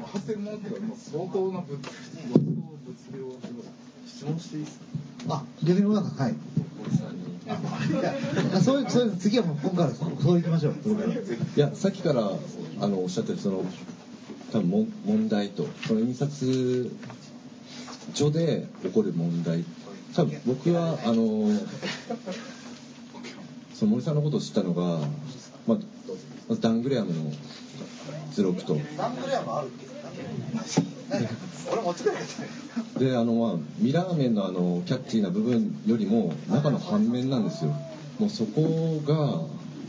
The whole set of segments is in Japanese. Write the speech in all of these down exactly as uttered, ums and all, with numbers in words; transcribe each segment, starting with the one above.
発専門っていうかもう相当な物物量質問していいですか。 あ、逆になんかはい。 森さんに。 あ、そういうそういう次はもう今からそういきましょう。それから。いやさっきからあのおっしゃってるその多分も問題とその印刷所で起こる問題。多分僕はあのその森さんのことを知ったのが、まあ、ダングレアムの図録と。 ダングレアムあるっけ？俺持ってくれた。 であの、まあ、ミラー面のあのキャッチーな部分よりも中の半面なんですよ。もうそこがも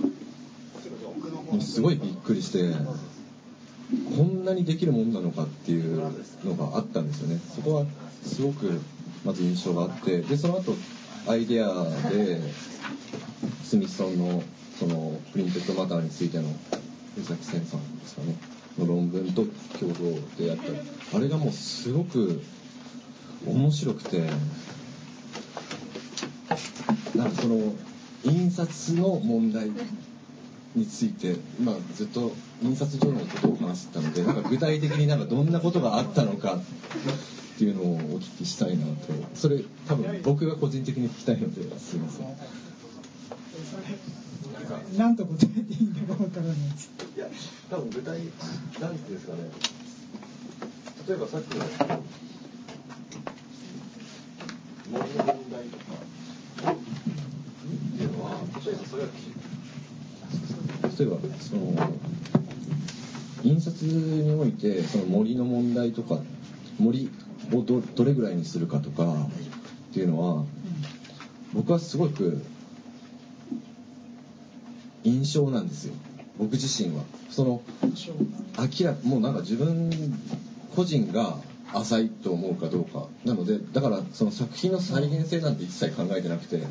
うすごいびっくりして、こんなにできるもんなのかっていうのがあったんですよね。そこはすごくまず印象があって、でその後アイデアでスミソンのそのプリンテッドマターについての江崎千さんですかねの論文と共同でやったあれがもうすごく面白くて、なんかその印刷の問題について今ずっと印刷所のことを話してたので、なんか具体的になんかどんなことがあったのかっていうのをお聞きしたいなと。それ多分僕が個人的に聞きたいのですいません。 なんと答えていいんだかわからないです。 いや多分具体なんていうんですかね。例えばさっきの森の問題とかっていうのは、例えばそれは例えばその印刷においてその森の問題とか森を ど, どれぐらいにするかとかっていうのは僕はすごく印象なんですよ。僕自身はその明らかもうなんか自分個人が浅いと思うかどうかなので、だからその作品の再現性なんて一切考えてなくて、い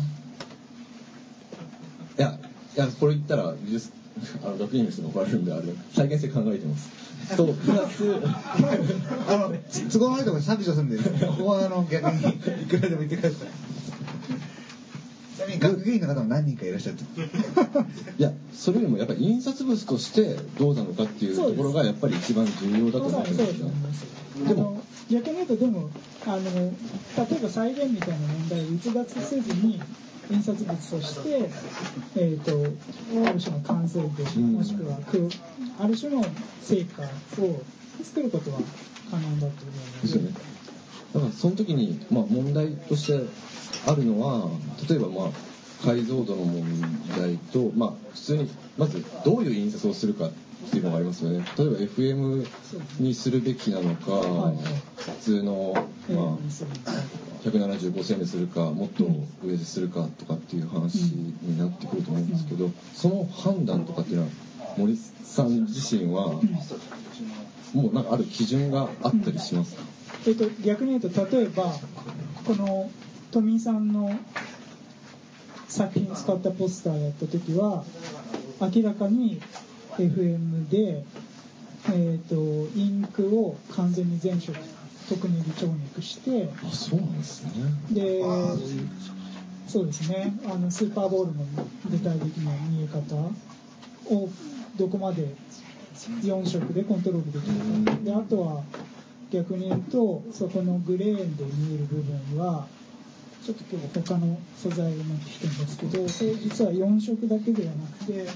やいやこれ言ったらあの学院の人が怒られるんであれ再現性考えてますとプラスあの都合のいいところ削除するんで、ここはあの逆にいくらでも言ってください。ちなみに学芸員の方も何人かいらっしゃっていやそれよりもやっぱり印刷物としてどうなのかっていうところがやっぱり一番重要だと思ってますね。 でも逆に言うとでもあの例えば再現みたいな問題を逸脱せずに印刷物として、えー、とある種の完成度もしくはある種の成果を作ることは可能だと思うので。 ですよね。だからその時に、まあ、問題としてあるのは例えばまあ解像度の問題と、まあ、普通にまずどういう印刷をするかっていうのがありますよね。例えば エフエム にするべきなのか、はいはい、普通の、まあ、ひゃくななじゅうごセンにするかもっと上でするかとかっていう話になってくると思うんですけど、その判断とかっていうのは森さん自身はもうなんかある基準があったりしますか？ えっと、逆に言うと例えばこの富井さんの作品使ったポスターやった時は明らかに エフエム で、えー、とインクを完全に全色特ネギ調肉して、 あ、そうなんですね。 でそうですね、あのスーパーボールの具体的な見え方をどこまでよん色でコントロールできるかで、あとは逆に言うとそこのグレーンで見える部分はちょっと今日他の素材を持ってきてるんですけど、それ実はよん色だけではなくて、うん、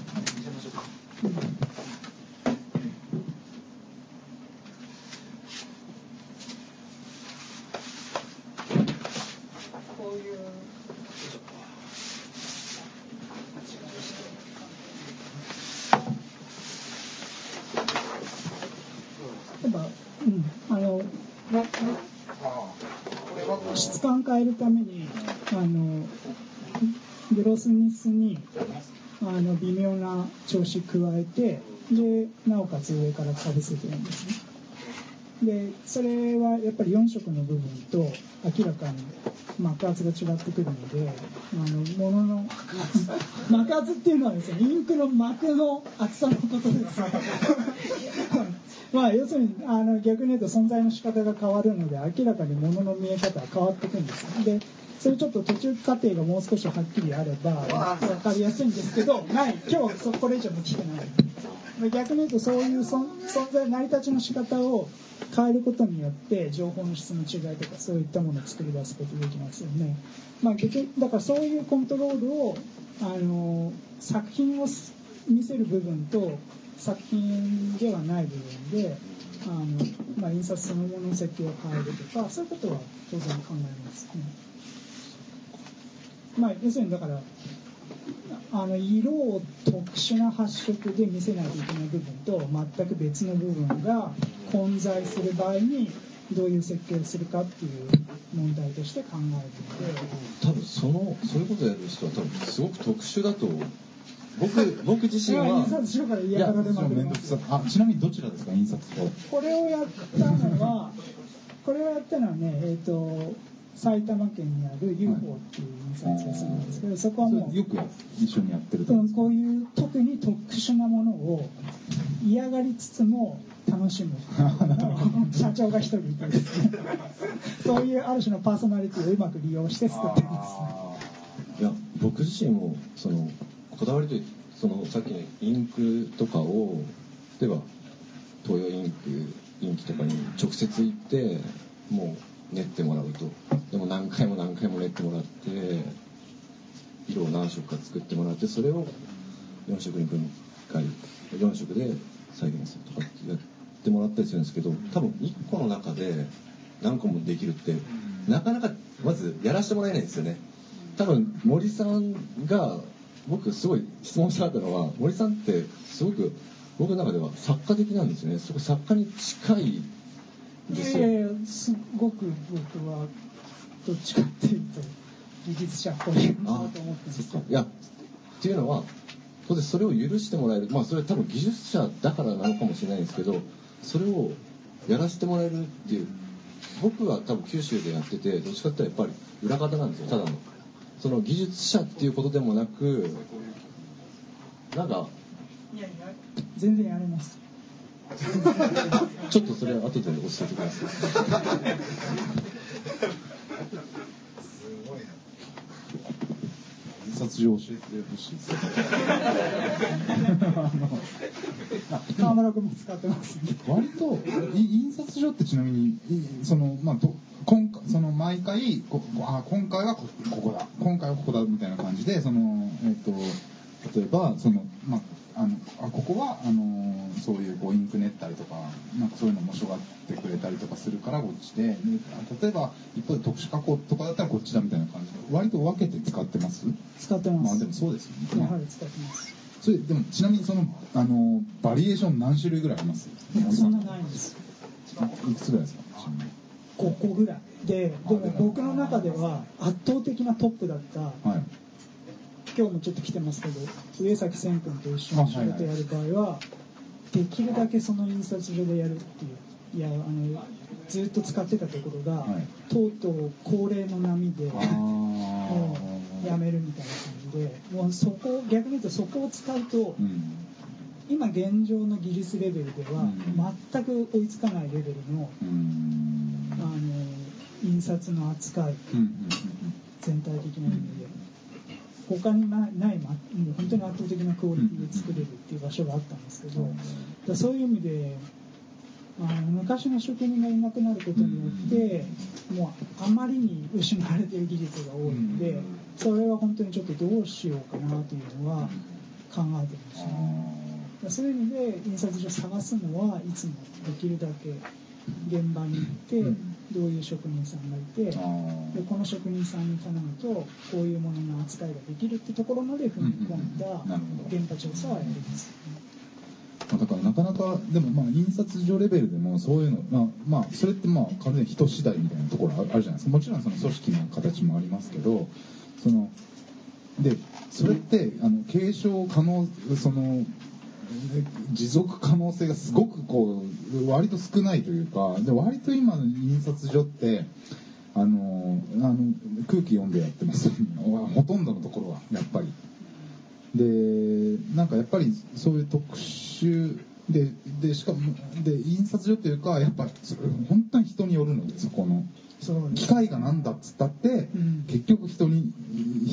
こういう例えば、うん、あの質感変えるためにあのグロスニスにあの微妙な調子加えて、でなおかつ上からかぶせてるんですね。でそれはやっぱりよん色の部分と明らかに膜圧が違ってくるので、あのものの膜圧っていうのはですね、インクの膜の厚さのことですまあ要するにあの逆に言うと存在の仕方が変わるので明らかに物の見え方が変わってくるんですよ。でそれちょっと途中過程がもう少しはっきりあれば分かりやすいんですけど、ない今日そこれ以上も聞けない。 逆に言うとそういう存在成り立ちの仕方を変えることによって情報の質の違いとかそういったものを作り出すことができますよね。まあ、だからそういうコントロールをあの作品を見せる部分と作品ではない部分であの、まあ、印刷そのものの設計を変えるとかそういうことは当然考えますね。まあ、要するにだからあの色を特殊な発色で見せないといけない部分と全く別の部分が混在する場合にどういう設計をするかっていう問題として考えていて、 多分そのそういうことをやる人は多分すごく特殊だと僕僕自身は印刷所から嫌がられまくります。 あ、ちなみにどちらですか、印刷所。 これをやったのはこれをやったのはね、えーと埼玉県にある ユーフォー っていう印刷屋さんなんですけど、そこはもうよく一緒にやってると、 こういう特に特殊なものを嫌がりつつも楽しむ社長が一人いてですねそういうある種のパーソナリティをうまく利用して作ってます。 いや僕自身もそのこだわりというそのさっきのインクとかを例えば東洋インクインキとかに直接行ってもう練ってもらうと、でも何回も何回も練ってもらって色を何色か作ってもらってそれをよん色に分解よん色で再現するとかってやってもらったりするんですけど、多分いっこの中で何個もできるってなかなかまずやらせてもらえないんですよね。多分森さんが僕すごい質問したかったのは、森さんってすごく僕の中では作家的なんですよね。すごい作家に近いですよ。 いやいやすごく僕はどっちかっていうと技術者っぽいなと思ってます。 いやっていうのは当然それを許してもらえる、まあそれは多分技術者だからなのかもしれないんですけど、それをやらせてもらえるっていう、僕は多分九州でやっててどっちかっていうとやっぱり裏方なんですよ。ただのその技術者っていうことでもなく、なんかいやいや全然やれます。 ちょっとそれは後で教えてください。 すごいな。 印刷所教えてほしいです。 川村君も使ってます、ね。 割と印刷所ってちなみにそのまあと今回その毎回こあ今回はここだ今回はここだみたいな感じでそのえっと例えばそのまああのあここはあのそういうこうインク練ったりとかなんかそういうの面白がってくれたりとかするからこっちで、で例えば一方で特殊加工とかだったらこっちだみたいな感じで割と分けて使ってます？ 使ってます。 まあでもそうですよね。 やはり使ってます。 それでもちなみにそのあのバリエーション何種類ぐらいあります？ そんなないんです。 いくつぐらいですか？ ごこぐらいで、でも僕の中では圧倒的なトップだった、はい、今日もちょっと来てますけど上崎千君と一緒に仕事やる場合はできるだけその印刷所でやるっていう、いやあのずっと使ってたところが、はい、とうとう高齢の波でもうやめるみたいな感じで、もうそこ逆に言うとそこを使うと、うん、今現状の技術レベルでは全く追いつかないレベルの、うん、あの印刷の扱い、うん、全体的な意味で他にない、ないもう本当に圧倒的なクオリティで作れるっていう場所があったんですけど、だそういう意味であの昔の職人がいなくなることによってもうあまりに失われている技術が多いので、それは本当にちょっとどうしようかなというのは考えてましたね。そういう意味で印刷所探すのはいつもできるだけ現場に行ってどういう職人さんがいて、でこの職人さんに頼むとこういうものの扱いができるってところまで踏み込んだ現場調査はやります。 だからなかなかでもまあ印刷所レベルでもそういうのまあ、まあ、それってまあ完全に人次第みたいなところあるじゃないですか。もちろんその組織の形もありますけど、そのでそれってあの継承可能その持続可能性がすごくこう割と少ないというか、で割と今の印刷所ってあのあの空気読んでやってますほとんどのところはやっぱりでなんかやっぱりそういう特殊ででしかもで印刷所というかやっぱそれ本当に人によるのでそこの機械がなんだっつったって、うん、結局人に人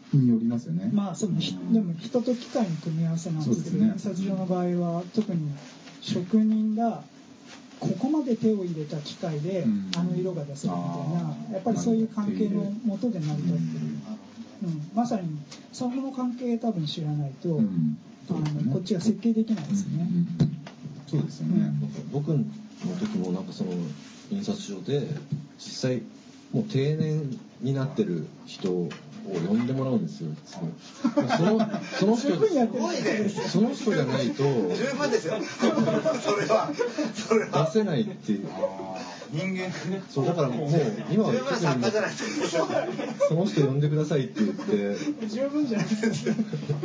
によりますよね。 まあそうひでも人と機械の組み合わせなんですけど、印刷所の場合は特に職人がここまで手を入れた機械であの色が出せるみたいな、やっぱりそういう関係のもとで成り立ってる、うん、まさにその関係多分知らないと、うん、あのこっちが設計できないですよね、うんうん、 そうですよね、うん、 僕の時もなんかその印刷所で実際もう定年になってる人を呼んでもらうんですよ。そのそのその人その人じゃないと十分ですよ。それはそれは出せないっていう。 人間そうだからもう今は特にその人呼んでくださいって言って十分じゃないですか。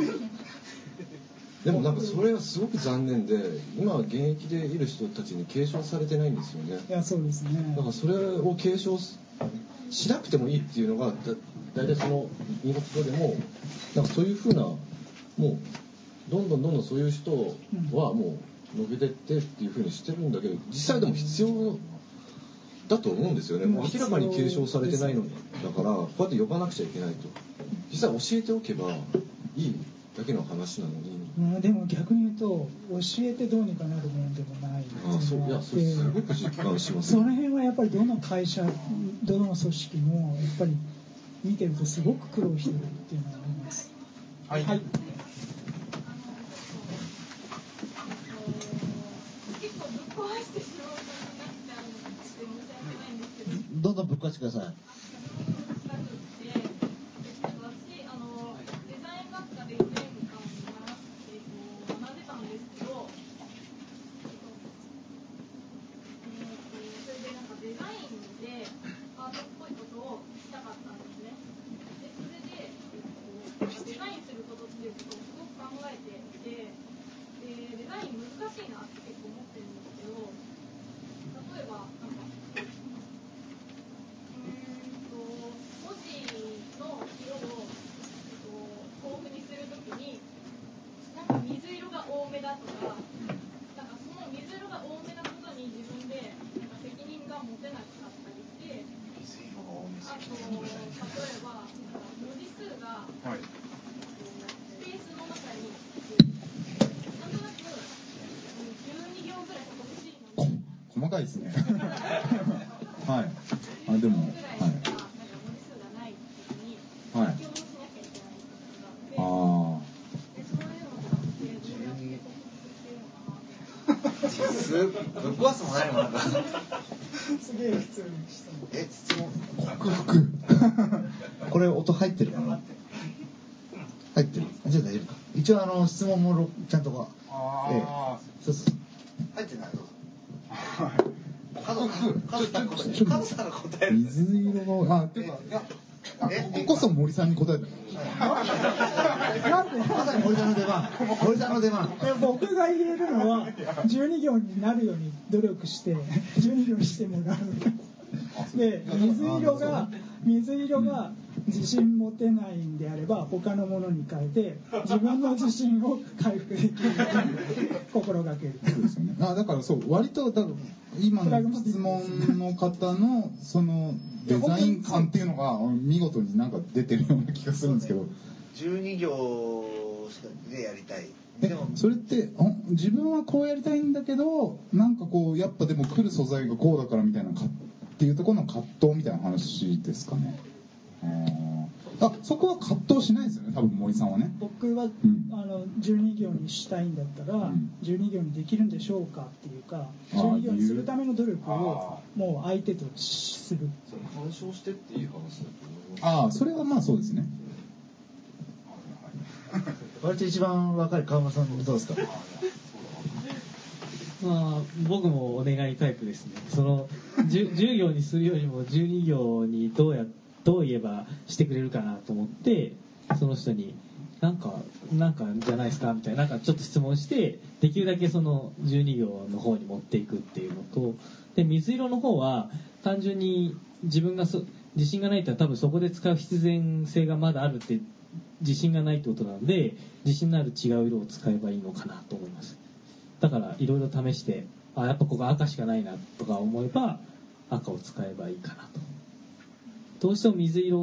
でもなんかそれはすごく残念で、今現役でいる人たちに継承されてないんですよね。 いやそうですね。 だからそれを継承しなくてもいいっていうのがだ大体その印刷所でもなんかそういう風なもうどんどんどんどんそういう人はもうのけてってっていう風にしてるんだけど、実際でも必要だと思うんですよね。明らかに継承されてないのだからこうやって呼ばなくちゃいけないと。実際教えておけばいいだけの話なのに。 まあ、でも逆に言うと教えてどうにかなるもんでもないっていうのがあって、 ああそういやそれすごく実感します、 ね、その辺はやっぱりどの会社どの組織もやっぱり見てるとすごく苦労してるっていうのがあります。 はい、 はい、 結構ぶっ壊してしまう感じになっちゃうんで申し訳ないんですけど、 どんどんぶっ壊してください。 細かいですね。はい。あでもはい。はい。ああ。 すぶっ壊すもないもんなんか。 すげえ普通にしたの。 え質問。 克服。 これ音入ってるかな。入ってる。じゃあ大丈夫か。一応あの質問もちゃんとか。ああ、ええ。そうそう。入ってない。カズさんの答える。 水色があていうかいやこここそ森さんに答えた。 なんでまさに森さんの出番。森さんの出番。 僕が言えるのはじゅうに行になるように努力してじゅうに行にしてもらう。で水色が水色が自信持てないんであれば他のものに変えて自分の自信を回復できる心がける。 そうですよね。あだからそう割とだから今の質問の方のそのデザイン感っていうのが見事になんか出てるような気がするんですけど。 じゅうに行でやりたい。 えそれって自分はこうやりたいんだけどなんかこうやっぱでも来る素材がこうだからみたいなかっていうところの葛藤みたいな話ですかね。あそこは葛藤しないですよね多分森さんはね。 僕は、うん、あのじゅうに行にしたいんだったら、うん、じゅうに行にできるんでしょうかっていうかじゅうに行にするための努力をもう相手とする。 それ干渉してっていう話だと思います。 ああそれはまあそうですね。 割と一番若い川村さんどうですか。 まあ僕もお願いタイプですね。その 10, じゅう行にするよりもじゅうに行にどうやどう言えばしてくれるかなと思ってその人になんかなんかじゃないですかみたいななんかちょっと質問してできるだけそのじゅうに行の方に持っていくっていうのとで水色の方は単純に自分がそ自信がないって多分そこで使う必然性がまだあるって自信がないってことなので自信のある違う色を使えばいいのかなと思います。だからいろいろ試してあやっぱここ赤しかないなとか思えば赤を使えばいいかなと。どうしても水色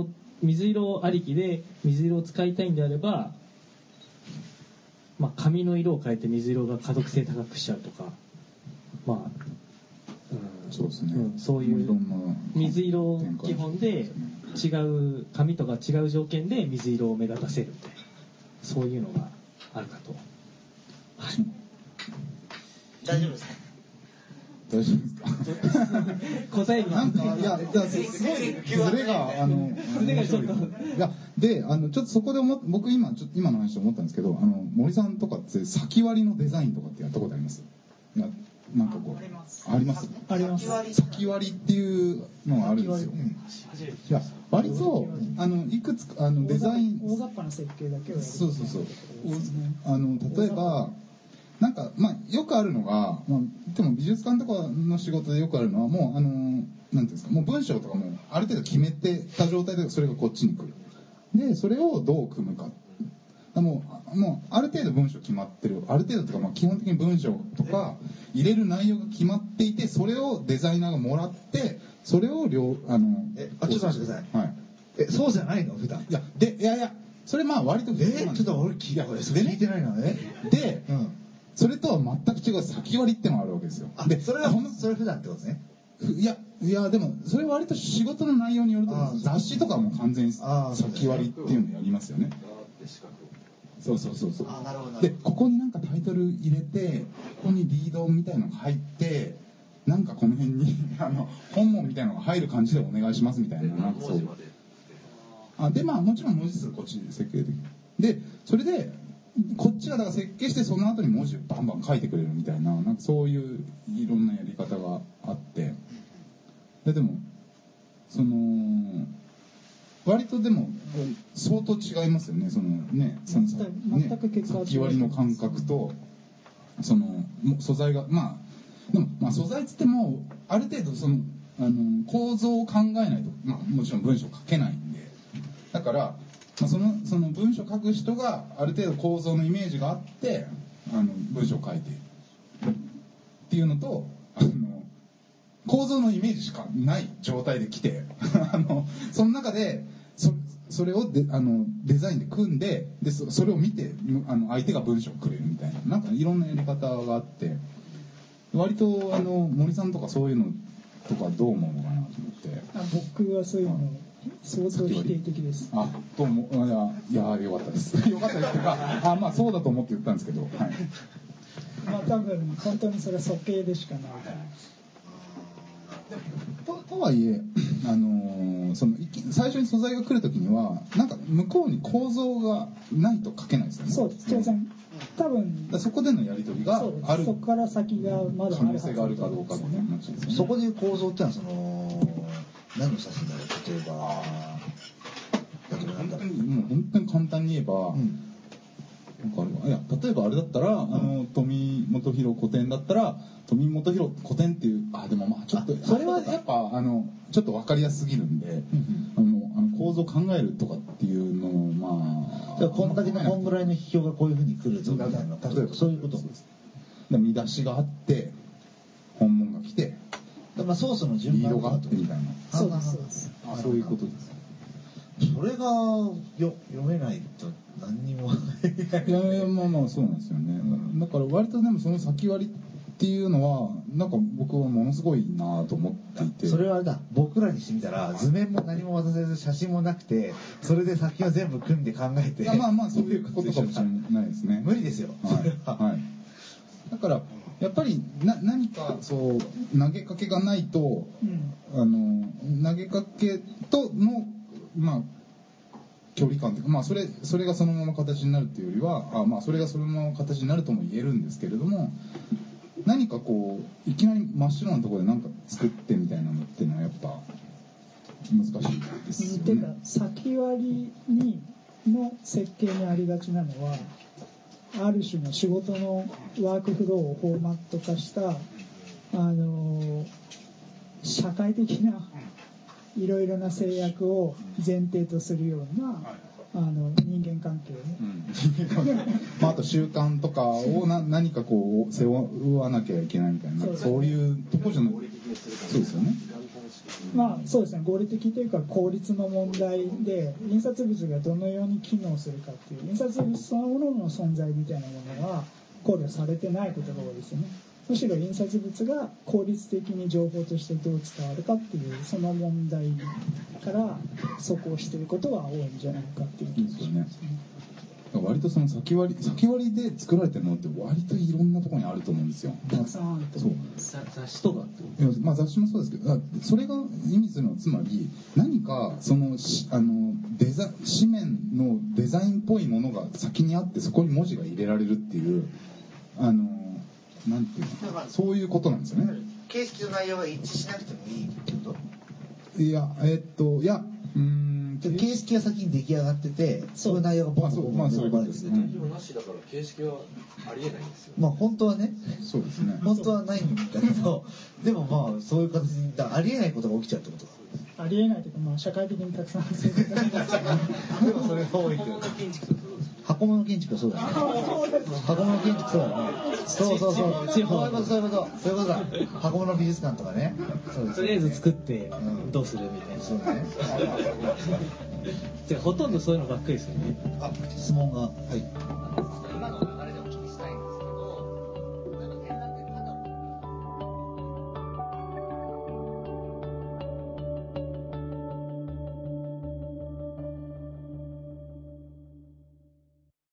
水色ありきで水色を使いたいんであれば、まあ、紙の色を変えて水色が可読性高くしちゃうとか、まあ、うん、 そうですね、 うん、そういういろんな水色基本で違う紙とか違う条件で水色を目立たせるみたいな、そういうのがあるかと。はい。 大丈夫ですか？ 大丈夫ですか？ 答えになんかいやいやすごいズレがあのズレがちょっといやであのちょっとそこで思っ僕今ちょっと今の話で思ったんですけど、あの森さんとかって先割りのデザインとかってやったことあります？いやなんかこうありますありますあります先割りっていうのがあるんですよ。いや割とあのいくつかあのデザイン大雑把な設計だけをやる。 そうそうそうあの例えばなんかまあよくあるのが、まあ、でも美術館とかの仕事でよくあるのはもうあのなんていうんですか、もう文章とかもある程度決めてた状態でそれがこっちに来る。でそれをどう組むか。もうもうある程度文章決まってる、ある程度とかまあ基本的に文章とか入れる内容が決まっていて、それをデザイナーがもらってそれを両あのえあちょっと待ってください、 はい、 えそうじゃないの普段？いやでいやいやそれまあ割とえちょっと俺聞いやこれそれ聞いてないなねで、 うん、 それとは全く違う先割りってのがあるわけですよ。 あでそれはほんそれ普段ってことですね。 いやいやでもそれは割と仕事の内容によると思うんです。雑誌とかも完全に先割りっていうのやりますよね。そうそうそうそう。 あなるほど。 でここになんかタイトル入れてここにリードみたいのが入ってなんかこの辺にあの本文みたいのが入る感じでお願いしますみたいな、なんかそうあでまあもちろん文字数こっち設計できるでそれでこっちがだから設計してその後に文字をバンバン書いてくれるみたいな、なんかそういういろんなやり方があって、ででもその割とでも相当違いますよね、そのねその全く結果は違う。 先割りの感覚とその素材がまあでもまあ素材っつってもある程度そのあの構造を考えないと、まあ、もちろん文章書けないんで、だから、まあ、そのその文章書く人がある程度構造のイメージがあってあの文章を書いているっていうのと、あの構造のイメージしかない状態で来てあのその中で そ, それをであのデザインで組んで、で そ, それを見てあの相手が文章をくれるみたいな、なんかいろんなやり方があって、割とあの森さんとかそういうのとかどう思うのかなと思って。 あ僕はそういうの相当否定的です。 あどうもいやいやよかったですよかったですっていうかあまあそうだと思って言ったんですけど、はい、 まあ多分本当にそれは素形でしかないから。 と, とはいえ、あのー、その最初に素材が来るときにはなんか向こうに構造がないと書けないですよね。 そうです当然多分そこでのやり取りがある、 そこから先がまだ可能性があるかどうかっていう話ですよね。 そこでいう構造ってのはその何の写真だろう、例えば例えばなんだろう、 本当にもう本当に簡単に言えば、うんいや例えばあれだったら、うん、あの富本広古典だったら富本広古典っていうあでもまあちょっとそれはやっぱあのちょっと分かりやすすぎるんで、うん、あのあの構造を考えるとかっていうのをまあじゃあこんだけのこんぐらいの批評がこういうふうに来るぞみたいな、例えばそういうことです。 見出しがあって本文が来て、 まあソースの順番リードがあってみたいな。 そうですそうです。 あそういうことです。 それがよ読めないと何にもいやいやまあまあそうなんですよね、うん、だから割とでもその先割りっていうのはなんか僕はものすごいなと思っていて、 それはあれだ、僕らにしてみたら図面も何も渡せず写真もなくてそれで先を全部組んで考えて、 まあまあそういうことかもしれないですね。 無理ですよ、 はい、はい、だからやっぱりな何かそう投げかけがないと、うん、あの投げかけとのまあ距離感というか、まあ、それそれがそのまま形になるっていうよりはあ、まあ、それがそのまま形になるとも言えるんですけれども、何かこういきなり真っ白なところで何か作ってみたいなのっていうのはやっぱ難しいですよね。 てか先割りにの設計にありがちなのはある種の仕事のワークフローをフォーマット化したあの社会的ないろいろな制約を前提とするようなあの人間関係、 うんまあ、あと習慣とかをな何かこう背負わなきゃいけないみたいな、そういうとこじゃない。そうですよね。 まあそうですね、合理的というか効率の問題で、印刷物がどのように機能するかっていう、印刷物そのものの存在みたいなものは考慮されてないことが多いですよね。むしろ印刷物が効率的に情報としてどう伝わるかっていうその問題からそこをしていることは多いんじゃないかっていう気がしますね。 割とその先割り先割りで作られてるものって割といろんなところにあると思うんですよ。 たくさんあると思う。 雑誌とかいや、まあ、雑誌もそうですけど、それが意味するのはつまり何かそのあのデザ紙面のデザインっぽいものが先にあってそこに文字が入れられるっていうあのなんていうのそういうことなんですよね。 形式と内容が一致しなくてもいいってこと？ いやえっといやうーん形式が先に出来上がってて、そういう内容がボンボンボンボンボンですね。 内容なしだから形式はありえないんですよ。 まあ本当はね、 そうですね。 本当はないんだけど、でもまあそういう形にありえないことが起きちゃうってことか。 ありえないというか、まあ社会的にたくさんそういうことになっちゃう。 でもそれが多いけど。箱物建築はそうだね。箱物建築そうだね。そうそうそう。そういうことそういうことそういうことだ。箱物美術館とかね。 そうです。とりあえず作ってどうするみたいな。 そうね。 じゃほとんどそういうのばっかりですよね。 あ、質問がはい。